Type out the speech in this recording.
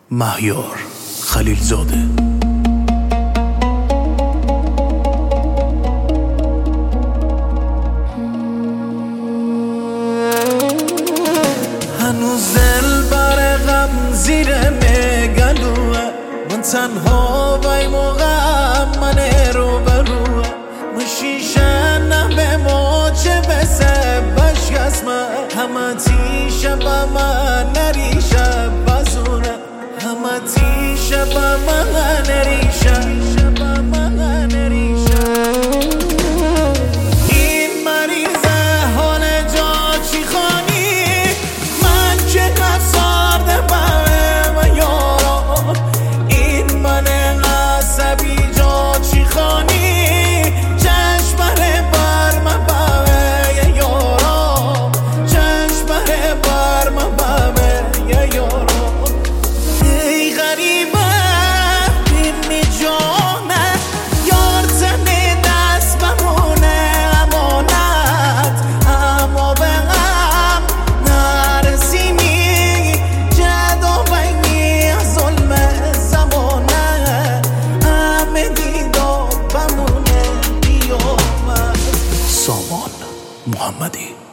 مهیار خلیلزاده. هنوز دل بر غم زیر مگلوه، من تنها بای موقع من رو بروه مشیشه نمه موچه بسه بشکسمه همه تیشه با من نریشه بزونه همه تیشه با من نریشه این مریضه حال جا چی خانی من که نفسارده بره و یارا این من عصبی جا چی خانی چشمه بر من بره یارا چشمه بر من بره یارا ای غریبه بینی جانه یار تنی دست بمونه امانت اما به غم نرسیمی جدا بینی ظلم زمانه همه دیدا بمونه بیامد. سامان محمدی.